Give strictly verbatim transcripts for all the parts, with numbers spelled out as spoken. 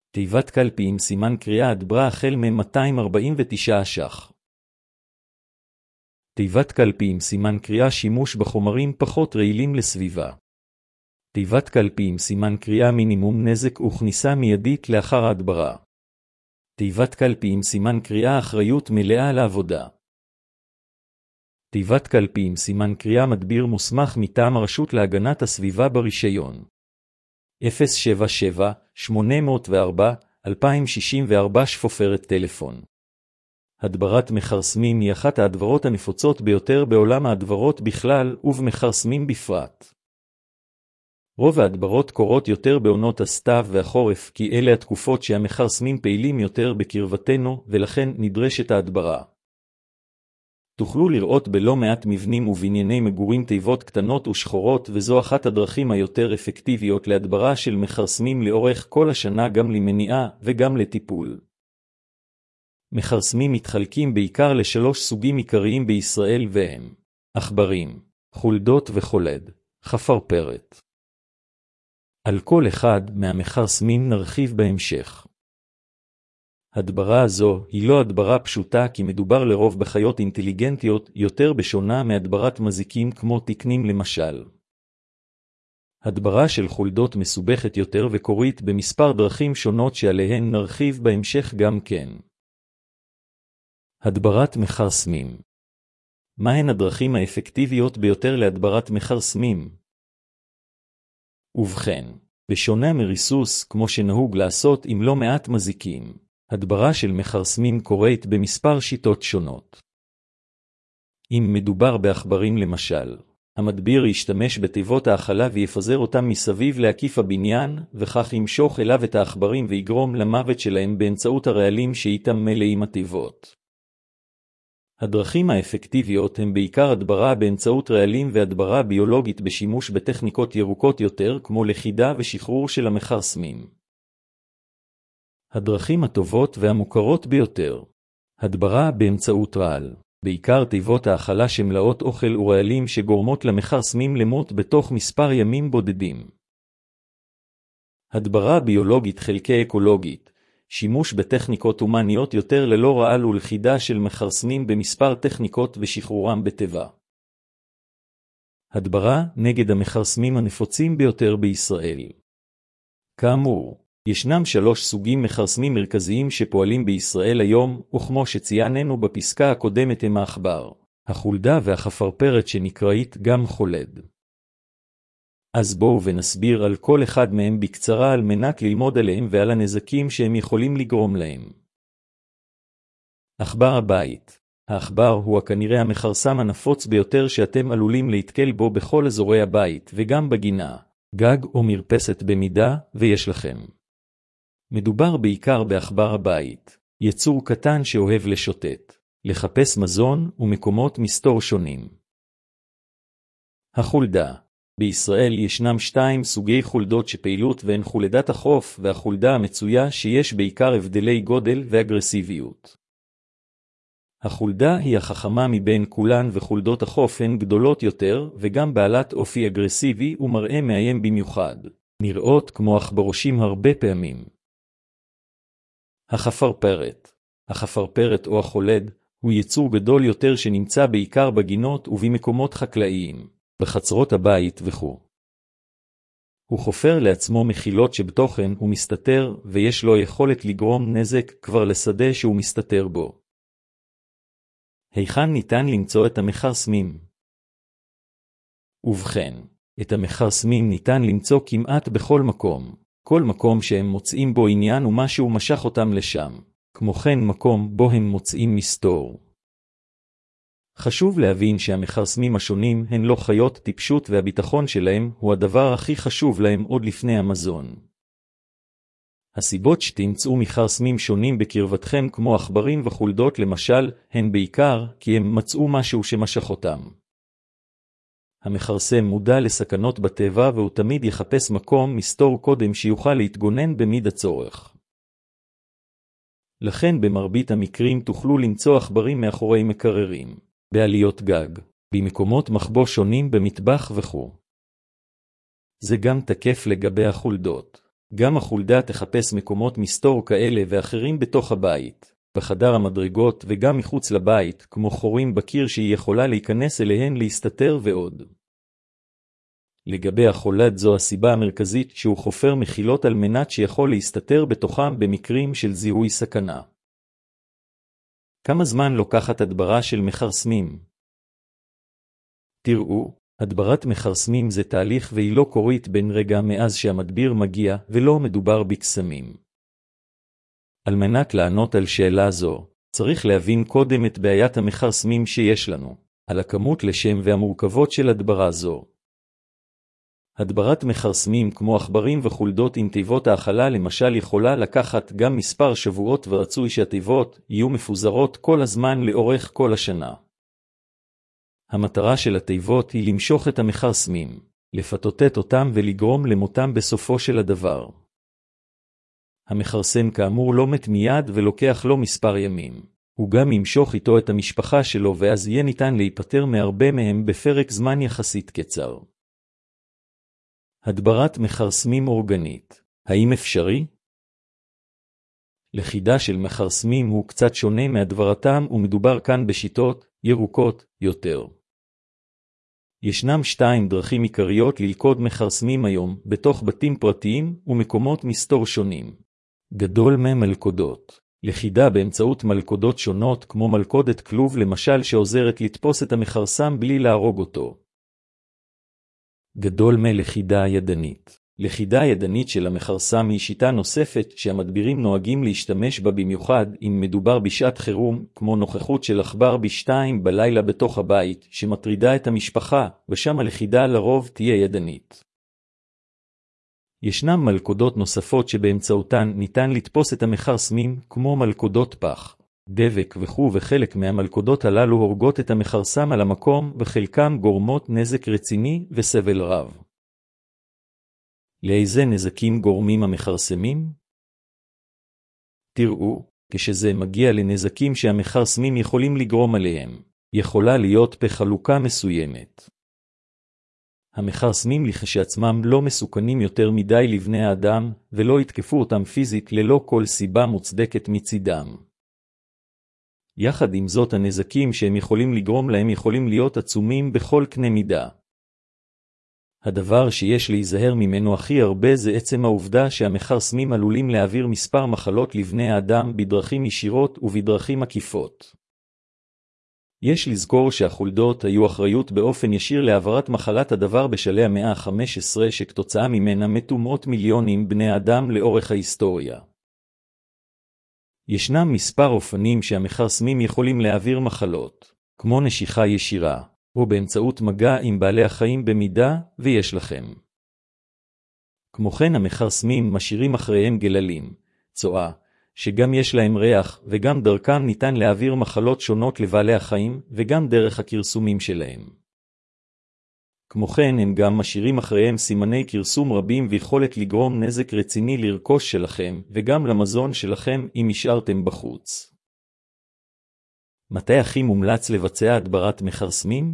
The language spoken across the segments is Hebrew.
תיבת קלפי עם סימן קריאה הדברה החל מ-מאתיים ארבעים ותשעה ש"ח. תיבת קלפי עם סימן קריאה שימוש בחומרים פחות רעילים לסביבה. תיבת קלפי עם סימן קריאה מינימום נזק וכניסה מיידית לאחר ההדברה. תיבת קלפי עם סימן קריאה אחריות מלאה לעבודה. תיבת קלפי עם סימן קריאה מדביר מוסמך מטעם הרשות להגנת הסביבה ברישיון. אפס שבע שבע שמונה אפס ארבע אלפיים שישים וארבע שפופרת טלפון. הדברת מכרסמים היא אחת ההדברות הנפוצות ביותר בעולם ההדברות בכלל ובמכרסמים בפרט. רוב ההדברות קורות יותר בעונות הסתיו והחורף כי אלה התקופות שהמכרסמים פעילים יותר בקרבתנו ולכן נדרשת ההדברה. תוכלו לראות בלא מעט מבנים ובנייני מגורים תיבות קטנות ושחורות וזו אחת הדרכים היותר אפקטיביות להדברה של מכרסמים לאורך כל השנה גם למניעה וגם לטיפול. מכרסמים מתחלקים בעיקר לשלוש סוגים עיקריים בישראל והם עכברים, חולדות וחולד, חפרפרת. על כל אחד מהמכרסמים נרחיב בהמשך. הדברה הזו היא לא הדברה פשוטה כי מדובר לרוב בחיות אינטליגנטיות יותר בשונה מהדברת מזיקים כמו תקנים למשל. הדברה של חולדות מסובכת יותר וקורית במספר דרכים שונות שעליהן נרחיב בהמשך גם כן. הדברת מכרסמים. מהן הדרכים האפקטיביות ביותר להדברת מכרסמים? ובכן, בשונה מריסוס כמו שנהוג לעשות עם לא מעט מזיקים, הדברה של מכרסמים קורית במספר שיטות שונות. אם מדובר בעכברים למשל, המדביר ישתמש בתיבות האכלה ויפזר אותם מסביב להקיף הבניין, וכך ימשוך אליו את העכברים ויגרום למוות שלהם באמצעות הרעלים שאיתם מלאים התיבות. הדרכים האפקטיביות הם בעיקר הדברה באמצעות רעלים והדברה ביולוגית בשימוש בטכניקות ירוקות יותר כמו לכידה ושחרור של המכרסמים. הדרכים הטובות והמוכרות ביותר. הדברה באמצעות רעל. בעיקר תיבות האכלה שמלאות אוכל ורעלים שגורמות למכרסמים למות בתוך מספר ימים בודדים. הדברה ביולוגית חלקי אקולוגית. שימוש בטכניקות הומניות יותר ללא רעל ולכידה של מכרסמים במספר טכניקות ושחרורם בטבע. הדברה נגד המכרסמים הנפוצים ביותר בישראל. כאמור, ישנם שלוש סוגים מכרסמים מרכזיים שפועלים בישראל היום, וכמו שצייננו בפסקה הקודמת הם העכבר, החולדה והחפרפרת שנקראית גם חולד. אז בואו ונסביר על כל אחד מהם בקצרה על מנת ללמוד עליהם ועל הנזקים שהם יכולים לגרום להם. עכבר הבית. העכבר הוא כנראה המכרסם הנפוץ ביותר שאתם עלולים להתקל בו בכל אזורי הבית וגם בגינה, גג או מרפסת במידה ויש לכם. מדובר בעיקר בעכבר הבית, יצור קטן שאוהב לשוטט, לחפש מזון ומקומות מסתור שונים. החולדה. בישראל ישנם שתיים סוגי חולדות שפעילות והן חולדת החוף והחולדה המצויה שיש בעיקר הבדלי גודל ואגרסיביות. החולדה היא החכמה מבין כולן וחולדות החוף הן גדולות יותר וגם בעלת אופי אגרסיבי ומראה מאיים במיוחד, נראות כמו עכברושים הרבה פעמים. החפרפרת. החפרפרת או החולד הוא יצור גדול יותר שנמצא בעיקר בגינות ובמקומות חקלאיים, בחצרות הבית וכו'. הוא חופר לעצמו מחילות שבתוכן הוא מסתתר ויש לו יכולת לגרום נזק כבר לשדה שהוא מסתתר בו. היכן ניתן למצוא את המכרסמים? ובכן, את המכרסמים ניתן למצוא כמעט בכל מקום. כל מקום שהם מוצאים בו עניין ומשהו משך אותם לשם. כמו כן מקום בו הם מוצאים מסתור. חשוב להבין שהמכרסמים השונים הן לא חיות טיפשות והביטחון שלהם הוא הדבר הכי חשוב להם עוד לפני המזון. הסיבות שתמצאו מכרסמים שונים בקרבתכם כמו עכברים וחולדות למשל הן בעיקר כי הם מצאו משהו שמשך אותם. המכרסם מודע לסכנות בטבע והוא תמיד יחפש מקום מסתור קודם שיוכל להתגונן במיד הצורך. לכן במרבית המקרים תוכלו למצוא עכברים מאחורי מקררים, בעליות גג, במקומות מחבוא שונים במטבח וכו'. זה גם תקף לגבי החולדות. גם החולדה תחפש מקומות מסתור כאלה ואחרים בתוך הבית, בחדר המדרגות וגם מחוץ לבית, כמו חורים בקיר שהיא יכולה להיכנס אליהן להסתתר ועוד. לגבי החולד זו הסיבה המרכזית שהוא חופר מחילות על מנת שיכול להסתתר בתוכם במקרים של זיהוי סכנה. כמה זמן לוקחת הדברה של מחרסמים? תראו, הדברת מחרסמים זה תהליך והיא לא קורית בין רגע מאז שהמדביר מגיע ולא מדובר בקסמים. על מנת לענות על שאלה זו, צריך להבין קודם את בעיית המחרסמים שיש לנו, על הכמות לשם והמורכבות של הדברה זו. הדברת מחרסמים כמו עכברים וחולדות עם תיבות האכלה למשל יכולה לקחת גם מספר שבועות ורצוי שהתיבות יהיו מפוזרות כל הזמן לאורך כל השנה. המטרה של התיבות היא למשוך את המחרסמים, לפתותת אותם ולגרום למותם בסופו של הדבר. המחרסם כאמור לא מת מיד ולוקח לו מספר ימים. הוא גם ימשוך איתו את המשפחה שלו ואז יהיה ניתן להיפטר מהרבה מהם בפרק זמן יחסית קצר. הדברת מחרסמים אורגנית, האם אפשרי? לכידה של מחרסמים הוא קצת שונה מהדברתם ומדובר כאן בשיטות ירוקות יותר. ישנם שתיים דרכים עיקריות ללכוד מחרסמים היום בתוך בתים פרטיים ומקומות מסתור שונים. גדול ממלכודות. לכידה באמצעות מלכודות שונות כמו מלכודת כלוב למשל שעוזרת לתפוס את המחרסם בלי להרוג אותו. גדול מלכידה ידנית. לכידה ידנית של המחרסם היא שיטה נוספת שהמדבירים נוהגים להשתמש בה במיוחד אם מדובר בשעת חירום, כמו נוכחות של עכבר בשתיים בלילה בתוך הבית שמטרידה את המשפחה, ושם הלכידה לרוב תהיה ידנית. ישנם מלכודות נוספות שבאמצעותן ניתן לתפוס את המחרסמים כמו מלכודות פח, דבק וכו' וחלק מהמלכודות הללו הורגות את המחרסם על המקום וחלקם גורמות נזק רציני וסבל רב. לאיזה נזקים גורמים המחרסמים? תראו, כשזה מגיע לנזקים שהמחרסמים יכולים לגרום עליהם, יכולה להיות בחלוקה מסוימת. המחרסמים לכשעצמם לא מסוכנים יותר מדי לבני האדם, ולא יתקפו אותם פיזית ללא כל סיבה מוצדקת מצידם. יחד עם זאת הנזקים שהם יכולים לגרום להם יכולים להיות עצומים בכל קנה מידה. הדבר שיש להיזהר ממנו הכי הרבה זה עצם העובדה שהמחרסמים עלולים להעביר מספר מחלות לבני האדם בדרכים ישירות ובדרכים עקיפות. יש לזכור שהחולדות היו אחריות באופן ישיר להעברת מחלת הדבר בשלהי המאה ה-חמש עשרה שכתוצאה ממנה מתו מאות מיליונים בני אדם לאורך ההיסטוריה. ישנם מספר אופנים שהמחרסמים יכולים להעביר מחלות, כמו נשיכה ישירה, או באמצעות מגע עם בעלי החיים במידה ויש לכם. כמו כן המחרסמים משאירים אחריהם גללים, צואה, שגם יש להם ריח וגם דרכם ניתן להעביר מחלות שונות לבעלי החיים וגם דרך הכרסומים שלהם. כמו כן הם גם משאירים אחריהם סימני כרסום רבים ויכולת לגרום נזק רציני לרכוש שלכם וגם למזון שלכם אם השארתם בחוץ. מתי הכי מומלץ לבצע הדברת מחרסמים?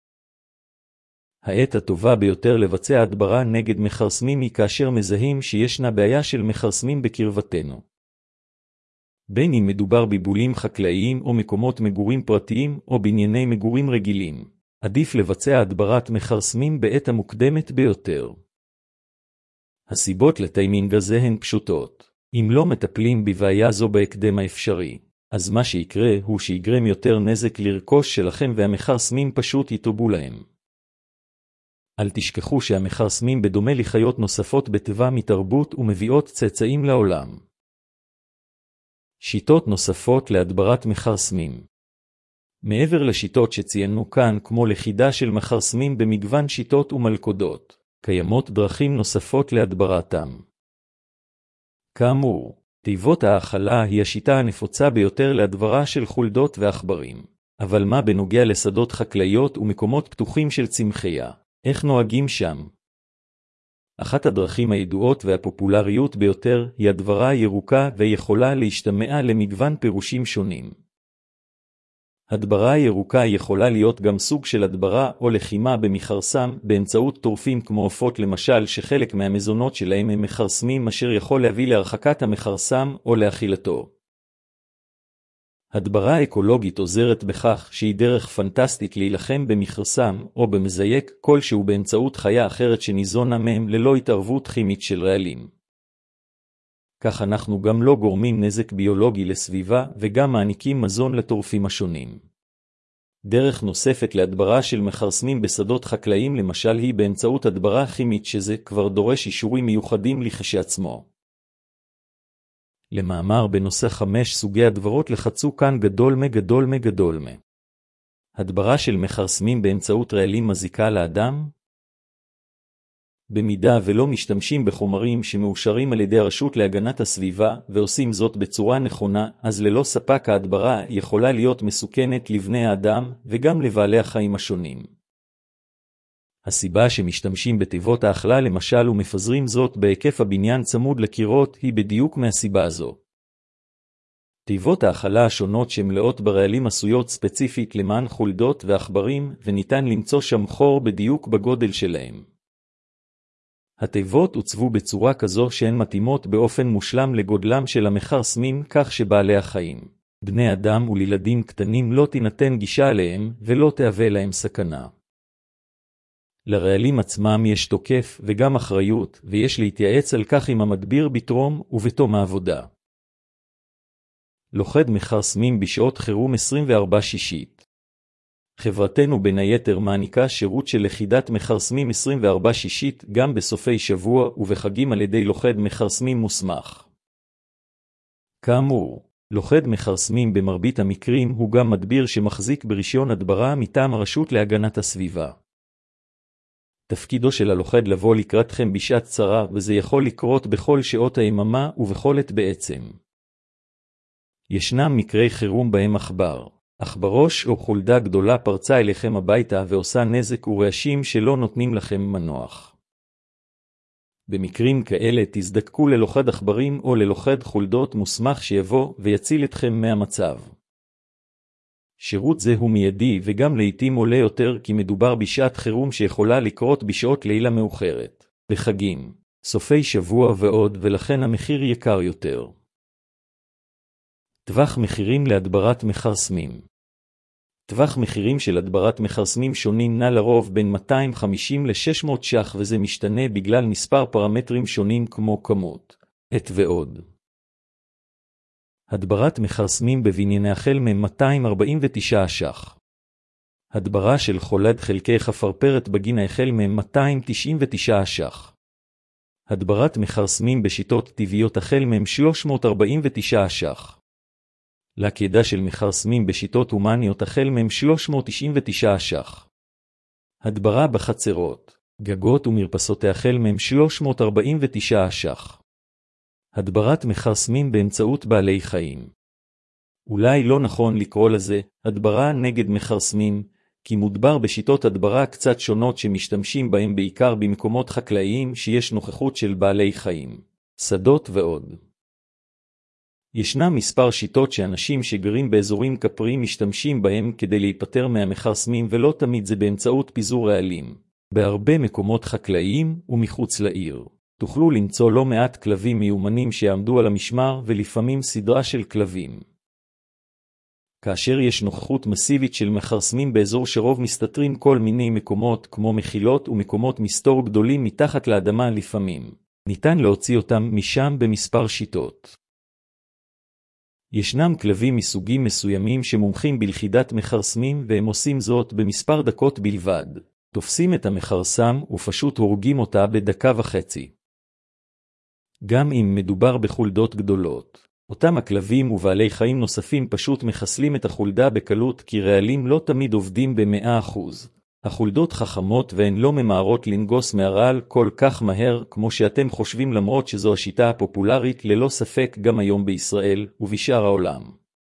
העת הטובה ביותר לבצע הדברה נגד מחרסמים היא כאשר מזהים שישנה בעיה של מחרסמים בקרבתנו. בין אם מדובר בבולים חקלאיים או מקומות מגורים פרטיים או בנייני מגורים רגילים, עדיף לבצע הדברת מחרסמים בעת המוקדמת ביותר. הסיבות לטיימינג הזה הן פשוטות. אם לא מטפלים בבעיה זו בהקדם האפשרי, אז מה שיקרה הוא שיגרם יותר נזק לרכוש שלכם והמחרסמים פשוט יתרבו להם. אל תשכחו שהמחרסמים בדומה לחיות נוספות בטבע מתרבות ומביאות צאצאים לעולם. שיטות נוספות להדברת מחרסמים. מעבר לשיטות שציינו כאן כמו לכידה של מחרסמים במגוון שיטות ומלכודות, קיימות דרכים נוספות להדברתם. כאמור, תיבות האכלה היא השיטה הנפוצה ביותר להדברה של חולדות ועכברים. אבל מה בנוגע לשדות חקלאיות ומקומות פתוחים של צמחייה? איך נוהגים שם? אחת הדרכים הידועות והפופולריות ביותר היא הדברה ירוקה ויכולה להשתמע למגוון פירושים שונים. הדברה ירוקה יכולה להיות גם סוג של הדברה או לחימה במכרסם באמצעות טורפים כמו עופות למשל, שחלק מהמזונות שלהם הם מכרסמים, אשר יכול להביא להרחקת המכרסם או לאכילתו. הדברה אקולוגית עוזרת בכך שהיא דרך פנטסטית להילחם במכרסם או במזייק כלשהו באמצעות חיה אחרת שניזונה מהם ללא התערבות כימית של רעלים. כך אנחנו גם לא גורמים נזק ביולוגי לסביבה וגם מעניקים מזון לטורפים השונים. דרך נוספת להדברה של מכרסמים בשדות חקלאיים למשל היא באמצעות הדברה כימית, שזה כבר דורש אישורים מיוחדים לכשעצמו. למאמר בנושא חמש סוגי הדברות לחצו כאן גדול מגדול מגדול מ. הדברה של מכרסמים באמצעות רעלים מזיקה לאדם? במידה ולא משתמשים בחומרים שמאושרים על ידי הרשות להגנת הסביבה ועושים זאת בצורה נכונה, אז ללא ספק ההדברה יכולה להיות מסוכנת לבני האדם וגם לבעלי החיים השונים. הסיבה שמשתמשים בתיבות האכלה למשל ומפזרים זאת בהיקף הבניין צמוד לקירות היא בדיוק מהסיבה הזו. תיבות האכלה השונות שמלאות ברעלים עשויות ספציפית למען חולדות ועכברים, וניתן למצוא שם חור בדיוק בגודל שלהם. התיבות הוצבו בצורה כזו שהן מתאימות באופן מושלם לגודלם של המכרסמים, כך שבעלי החיים, בני אדם ולילדים קטנים לא תינתן גישה אליהם ולא תהווה להם סכנה. לרעלים עצמם יש תוקף וגם אחריות, ויש להתייעץ על כך עם המדביר בתרום ובתום העבודה. לוכד מכרסמים בשעות חירום עשרים וארבע שישית. חברתנו בין היתר מעניקה שירות של לכידת מכרסמים עשרים וארבע שישית גם בסופי שבוע ובחגים על ידי לוכד מכרסמים מוסמך. כאמור, לוכד מכרסמים במרבית המקרים הוא גם מדביר שמחזיק ברישיון הדברה מטעם הרשות להגנת הסביבה. תפקידו של הלוכד לבוא לקראתכם בשעת צרה, וזה יכול לקרות בכל שעות היממה ובכל עת בעצם. ישנם מקרי חירום בהם עכבר, עכברוש או חולדה גדולה פרצה אליכם הביתה ועושה נזק ורעשים שלא נותנים לכם מנוח. במקרים כאלה תזדקקו ללוכד עכברים או ללוכד חולדות מוסמך שיבוא ויציל אתכם מהמצב. שירות זה הוא מיידי וגם לעתים עולה יותר כי מדובר בשעת חירום שיכולה לקרות בשעות לילה מאוחרת, בחגים, סופי שבוע ועוד, ולכן המחיר יקר יותר. טווח מחירים להדברת מכרסמים. טווח מחירים של הדברת מכרסמים שונים נע לרוב בין מאתיים וחמישים ל-שש מאות ש"ח, וזה משתנה בגלל מספר פרמטרים שונים כמו כמות, עת ועוד. הדברת מכרסמים בבנייני החל מ-מאתיים ארבעים ותשעה ש"ח. הדברה של חולד חלקי חפרפרת בגינה החל מ-מאתיים תשעים ותשעה ש"ח. הדברת מכרסמים בשיטות טבעיות החל מ-שלוש מאות ארבעים ותשעה ש"ח. להקדה של מכרסמים בשיטות הומניות החל מ-שלוש מאות תשעים ותשעה ש"ח. הדברה בחצרות, גגות ומרפסות החל מ-שלוש מאות ארבעים ותשעה ש"ח. הדברת מכרסמים באמצעות בעלי חיים. אולי לא נכון לקרוא לזה הדברה נגד מכרסמים, כי מודבר בשיטות הדברה קצת שונות שמשתמשים בהם בעיקר במקומות חקלאיים שיש נוכחות של בעלי חיים, שדות ועוד. ישנם מספר שיטות שאנשים שגרים באזורים כפריים משתמשים בהם כדי להיפטר מהמכרסמים, ולא תמיד זה באמצעות פיזור רעלים. בהרבה מקומות חקלאיים ומחוץ לעיר תוכלו למצוא לא מעט כלבים מיומנים שיעמדו על המשמר, ולפעמים סדרה של כלבים. כאשר יש נוכחות מסיבית של מכרסמים באזור שרוב מסתתרים כל מיני מקומות כמו מחילות ומקומות מסתור גדולים מתחת לאדמה, לפעמים ניתן להוציא אותם משם במספר שיטות. ישנם כלבים מסוגים מסוימים שמומחים בלכידת מכרסמים, והם עושים זאת במספר דקות בלבד. תופסים את המכרסם ופשוט הורגים אותה בדקה וחצי. גם אם מדובר בחולדות גדולות, אותם הכלבים ובעלי חיים נוספים פשוט מחסלים את החולדה בקלות, כי רעלים לא תמיד עובדים ב-מאה אחוז. החולדות חכמות והן לא ממהרות לנגוס מהרעל כל כך מהר כמו שאתם חושבים, למרות שזו השיטה הפופולרית ללא ספק גם היום בישראל ובשאר העולם.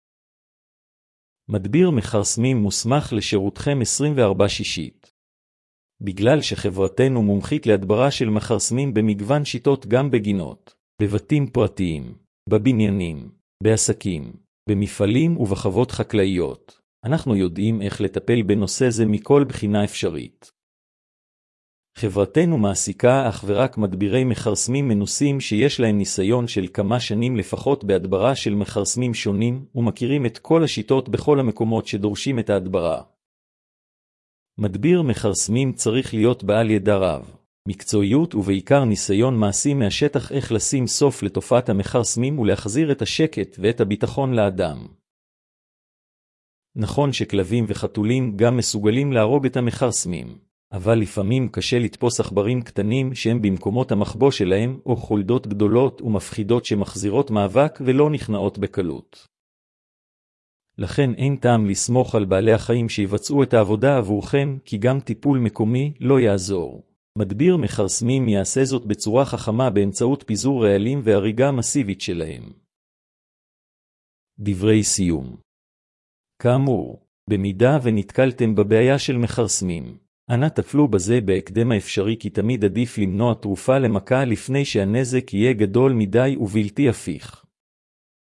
מדביר מכרסמים מוסמך לשירותכם עשרים וארבע שישית. בגלל שחברתנו מומחית להדברה של מכרסמים במגוון שיטות, גם בגינות, בבתים פרטיים, בבניינים, בעסקים, במפעלים ובחוות חקלאיות, אנחנו יודעים איך לטפל בנושא זה מכל בחינה אפשרית. חברתנו מעסיקה אך ורק מדבירי מכרסמים מנוסים שיש להם ניסיון של כמה שנים לפחות בהדברה של מכרסמים שונים, ומכירים את כל השיטות בכל המקומות שדורשים את ההדברה. מדביר מכרסמים צריך להיות בעל ידע רב, מקצועיות ובעיקר ניסיון מעשי מהשטח איך לשים סוף לתופעת המכרסמים ולהחזיר את השקט ואת הביטחון לאדם. נכון שכלבים וחתולים גם מסוגלים להרוג את המכרסמים, אבל לפעמים קשה לתפוס עכברים קטנים שהם במקומות המחבוא שלהם, או חולדות גדולות ומפחידות שמחזירות מאבק ולא נכנעות בקלות. לכן אין טעם לסמוך על בעלי החיים שיבצעו את העבודה עבורכם, כי גם טיפול מקומי לא יעזור. מדביר מכרסמים יעשה זאת בצורה חכמה באמצעות פיזור רעלים והריגה מסיבית שלהם. דברי סיום. כאמור, במידה ונתקלתם בבעיה של מכרסמים, אנא טפלו בזה בהקדם האפשרי, כי תמיד עדיף למנוע תרופה למכה לפני שהנזק יהיה גדול מדי ובלתי הפיך.